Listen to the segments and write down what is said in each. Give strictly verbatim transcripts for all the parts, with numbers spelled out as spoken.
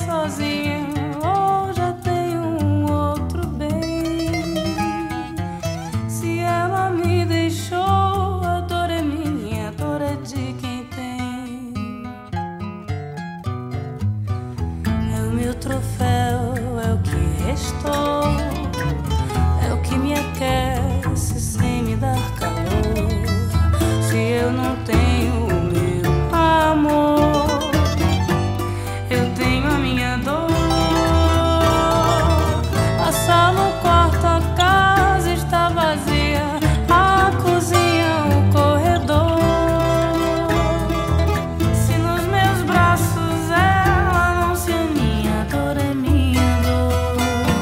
sozinha ou já tem um outro bem. Se ela me deixou, a dor é minha, a dor é de quem tem. É o meu troféu, é o que restou, é o que me aquece sem me dar calor. Se eu não tenho o meu amor, eu tenho a minha dor. A sala, o quarto, a casa está vazia, a cozinha, o corredor. Se nos meus braços ela não se aninha, a dor é minha dor.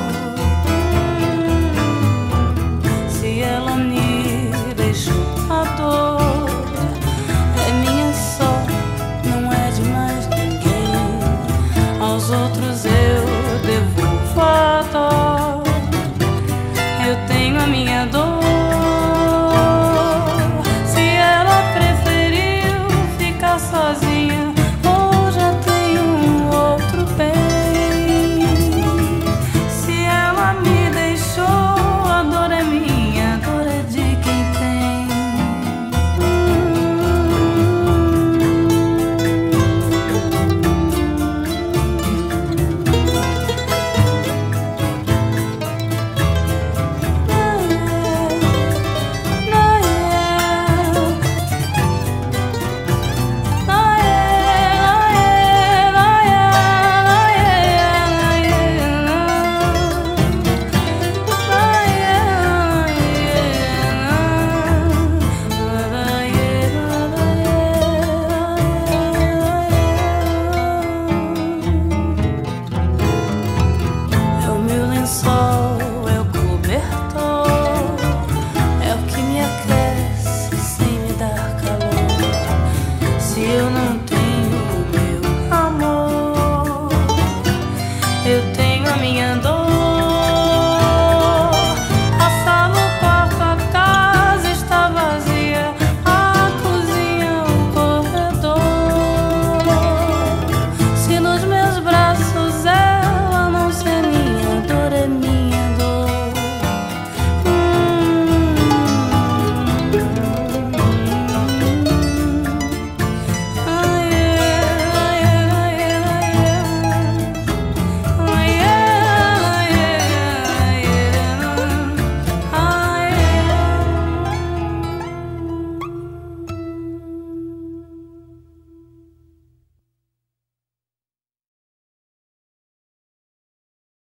Se ela me deixou, a dor é minha só, não é de mais ninguém. Aos outros eu